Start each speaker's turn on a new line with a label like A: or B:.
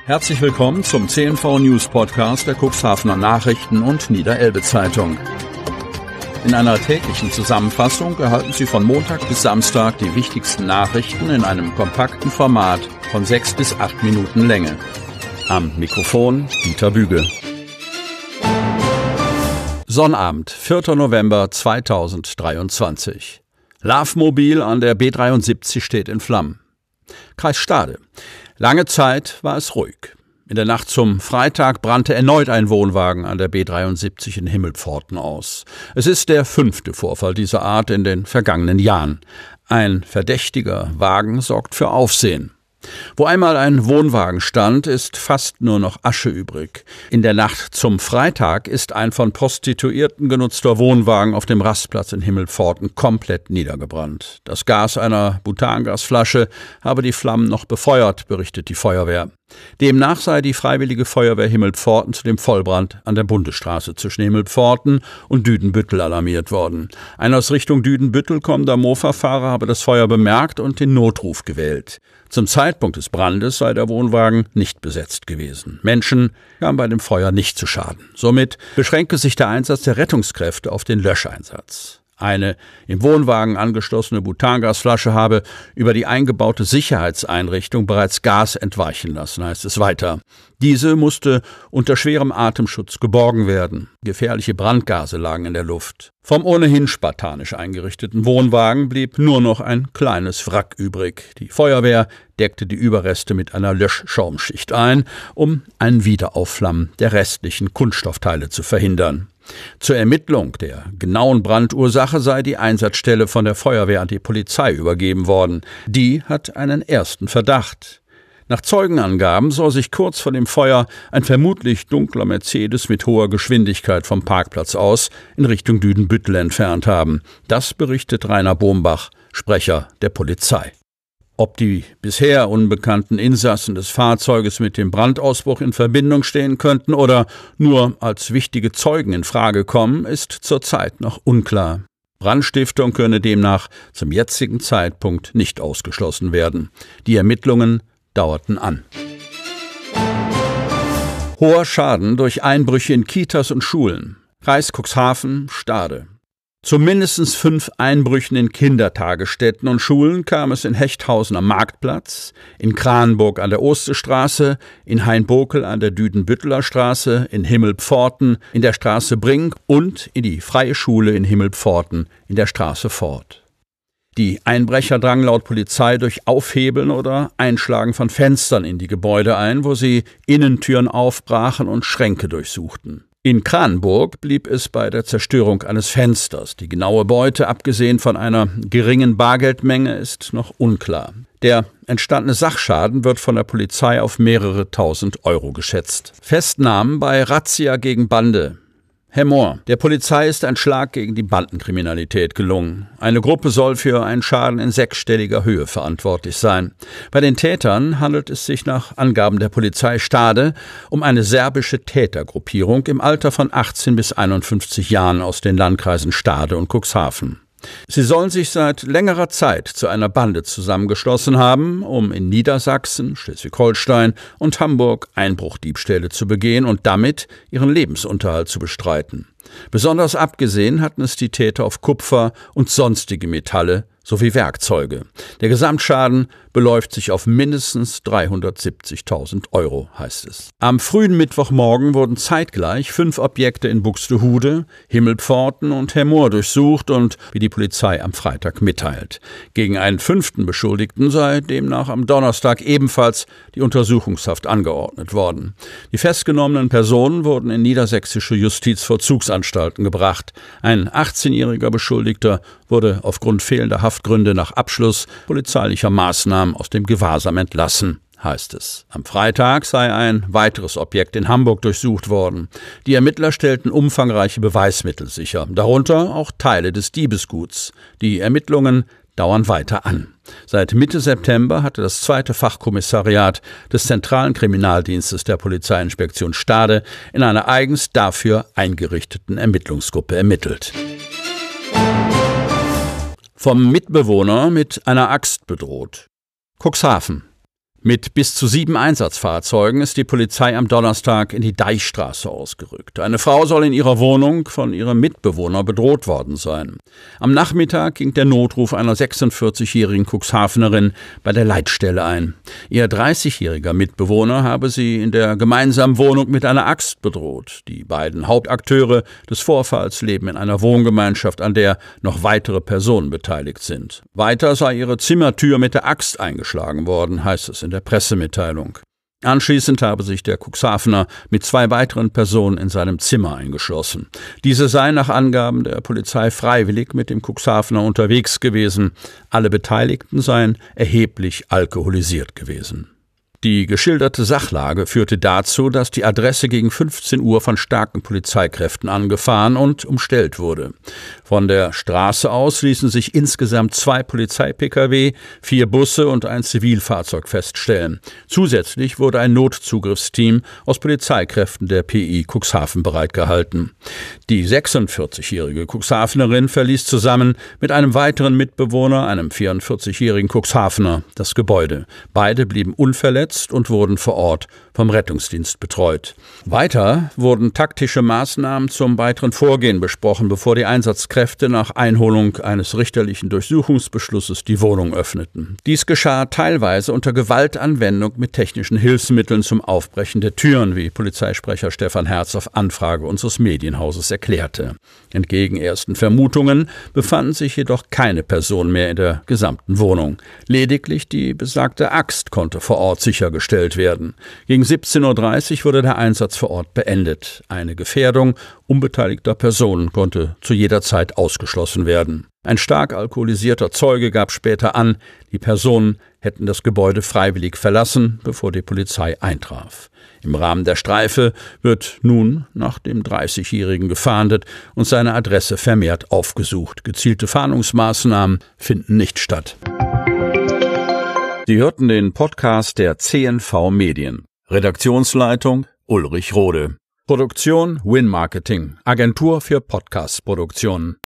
A: Herzlich willkommen zum CNV News Podcast der Cuxhavener Nachrichten und Niederelbe Zeitung. In einer täglichen Zusammenfassung erhalten Sie von Montag bis Samstag die wichtigsten Nachrichten in einem kompakten Format von 6 bis 8 Minuten Länge. Am Mikrofon Dieter Büge. Sonnabend, 4. November 2023. Laufmobil an der B73 steht in Flammen. Kreis Stade. Lange Zeit war es ruhig. In der Nacht zum Freitag brannte erneut ein Wohnwagen an der B73 in Himmelpforten aus. Es ist der 5. Vorfall dieser Art in den vergangenen Jahren. Ein verdächtiger Wagen sorgt für Aufsehen. Wo einmal ein Wohnwagen stand, ist fast nur noch Asche übrig. In der Nacht zum Freitag ist ein von Prostituierten genutzter Wohnwagen auf dem Rastplatz in Himmelpforten komplett niedergebrannt. Das Gas einer Butangasflasche habe die Flammen noch befeuert, berichtet die Feuerwehr. Demnach sei die Freiwillige Feuerwehr Himmelpforten zu dem Vollbrand an der Bundesstraße zwischen Himmelpforten und Düdenbüttel alarmiert worden. Ein aus Richtung Düdenbüttel kommender Mofa-Fahrer habe das Feuer bemerkt und den Notruf gewählt. Zum Zeitpunkt des Brandes sei der Wohnwagen nicht besetzt gewesen. Menschen kamen bei dem Feuer nicht zu Schaden. Somit beschränke sich der Einsatz der Rettungskräfte auf den Löscheinsatz. Eine im Wohnwagen angeschlossene Butangasflasche habe über die eingebaute Sicherheitseinrichtung bereits Gas entweichen lassen, heißt es weiter. Diese musste unter schwerem Atemschutz geborgen werden. Gefährliche Brandgase lagen in der Luft. Vom ohnehin spartanisch eingerichteten Wohnwagen blieb nur noch ein kleines Wrack übrig. Die Feuerwehr deckte die Überreste mit einer Löschschaumschicht ein, um ein Wiederaufflammen der restlichen Kunststoffteile zu verhindern. Zur Ermittlung der genauen Brandursache sei die Einsatzstelle von der Feuerwehr an die Polizei übergeben worden. Die hat einen ersten Verdacht. Nach Zeugenangaben soll sich kurz vor dem Feuer ein vermutlich dunkler Mercedes mit hoher Geschwindigkeit vom Parkplatz aus in Richtung Düdenbüttel entfernt haben. Das berichtet Rainer Bombach, Sprecher der Polizei. Ob die bisher unbekannten Insassen des Fahrzeuges mit dem Brandausbruch in Verbindung stehen könnten oder nur als wichtige Zeugen in Frage kommen, ist zurzeit noch unklar. Brandstiftung könne demnach zum jetzigen Zeitpunkt nicht ausgeschlossen werden. Die Ermittlungen dauerten an. Hoher Schaden durch Einbrüche in Kitas und Schulen. Kreis Cuxhaven, Stade. Zu mindestens 5 Einbrüchen in Kindertagesstätten und Schulen kam es in Hechthausen am Marktplatz, in Kranenburg an der Osterstraße, in Hainbokel an der Düdenbütteler Straße, in Himmelpforten, in der Straße Brink und in die Freie Schule in Himmelpforten in der Straße Fort. Die Einbrecher drangen laut Polizei durch Aufhebeln oder Einschlagen von Fenstern in die Gebäude ein, wo sie Innentüren aufbrachen und Schränke durchsuchten. In Kranenburg blieb es bei der Zerstörung eines Fensters. Die genaue Beute, abgesehen von einer geringen Bargeldmenge, ist noch unklar. Der entstandene Sachschaden wird von der Polizei auf mehrere tausend Euro geschätzt. Festnahmen bei Razzia gegen Bande. Hemmoor. Der Polizei ist ein Schlag gegen die Bandenkriminalität gelungen. Eine Gruppe soll für einen Schaden in 6-stelliger Höhe verantwortlich sein. Bei den Tätern handelt es sich nach Angaben der Polizei Stade um eine serbische Tätergruppierung im Alter von 18 bis 51 Jahren aus den Landkreisen Stade und Cuxhaven. Sie sollen sich seit längerer Zeit zu einer Bande zusammengeschlossen haben, um in Niedersachsen, Schleswig-Holstein und Hamburg Einbruchdiebstähle zu begehen und damit ihren Lebensunterhalt zu bestreiten. Besonders abgesehen hatten es die Täter auf Kupfer und sonstige Metalle sowie Werkzeuge. Der Gesamtschaden beläuft sich auf mindestens 370.000 Euro, heißt es. Am frühen Mittwochmorgen wurden zeitgleich 5 Objekte in Buxtehude, Himmelpforten und Hemmoor durchsucht und, wie die Polizei am Freitag mitteilt. Gegen einen 5. Beschuldigten sei demnach am Donnerstag ebenfalls die Untersuchungshaft angeordnet worden. Die festgenommenen Personen wurden in niedersächsische Justizvollzugsanstalten gebracht. Ein 18-jähriger Beschuldigter wurde aufgrund fehlender Haftgründe nach Abschluss polizeilicher Maßnahmen aus dem Gewahrsam entlassen, heißt es. Am Freitag sei ein weiteres Objekt in Hamburg durchsucht worden. Die Ermittler stellten umfangreiche Beweismittel sicher, darunter auch Teile des Diebesguts. Die Ermittlungen dauern weiter an. Seit Mitte September hatte das 2. Fachkommissariat des Zentralen Kriminaldienstes der Polizeiinspektion Stade in einer eigens dafür eingerichteten Ermittlungsgruppe ermittelt. Vom Mitbewohner mit einer Axt bedroht. Cuxhaven. Mit bis zu 7 Einsatzfahrzeugen ist die Polizei am Donnerstag in die Deichstraße ausgerückt. Eine Frau soll in ihrer Wohnung von ihrem Mitbewohner bedroht worden sein. Am Nachmittag ging der Notruf einer 46-jährigen Cuxhavenerin bei der Leitstelle ein. Ihr 30-jähriger Mitbewohner habe sie in der gemeinsamen Wohnung mit einer Axt bedroht. Die beiden Hauptakteure des Vorfalls leben in einer Wohngemeinschaft, an der noch weitere Personen beteiligt sind. Weiter sei ihre Zimmertür mit der Axt eingeschlagen worden, heißt es in der Pressemitteilung. Anschließend habe sich der Cuxhavener mit 2 weiteren Personen in seinem Zimmer eingeschlossen. Diese seien nach Angaben der Polizei freiwillig mit dem Cuxhavener unterwegs gewesen. Alle Beteiligten seien erheblich alkoholisiert gewesen. Die geschilderte Sachlage führte dazu, dass die Adresse gegen 15 Uhr von starken Polizeikräften angefahren und umstellt wurde. Von der Straße aus ließen sich insgesamt 2 Polizei-Pkw, 4 Busse und ein Zivilfahrzeug feststellen. Zusätzlich wurde ein Notzugriffsteam aus Polizeikräften der PI Cuxhaven bereitgehalten. Die 46-jährige Cuxhavenerin verließ zusammen mit einem weiteren Mitbewohner, einem 44-jährigen Cuxhavener, das Gebäude. Beide blieben unverletzt und wurden vor Ort vom Rettungsdienst betreut. Weiter wurden taktische Maßnahmen zum weiteren Vorgehen besprochen, bevor die Einsatzkräfte nach Einholung eines richterlichen Durchsuchungsbeschlusses die Wohnung öffneten. Dies geschah teilweise unter Gewaltanwendung mit technischen Hilfsmitteln zum Aufbrechen der Türen, wie Polizeisprecher Stefan Herz auf Anfrage unseres Medienhauses erklärte. Entgegen ersten Vermutungen befanden sich jedoch keine Personen mehr in der gesamten Wohnung. Lediglich die besagte Axt konnte vor Ort sichergestellt werden. Gegen 17:30 Uhr wurde der Einsatz vor Ort beendet. Eine Gefährdung unbeteiligter Personen konnte zu jeder Zeit ausgeschlossen werden. Ein stark alkoholisierter Zeuge gab später an, die Personen hätten das Gebäude freiwillig verlassen, bevor die Polizei eintraf. Im Rahmen der Streife wird nun nach dem 30-Jährigen gefahndet und seine Adresse vermehrt aufgesucht. Gezielte Fahndungsmaßnahmen finden nicht statt. Sie hörten den Podcast der CNV Medien. Redaktionsleitung Ulrich Rode. Produktion Win Marketing, Agentur für Podcast-Produktionen.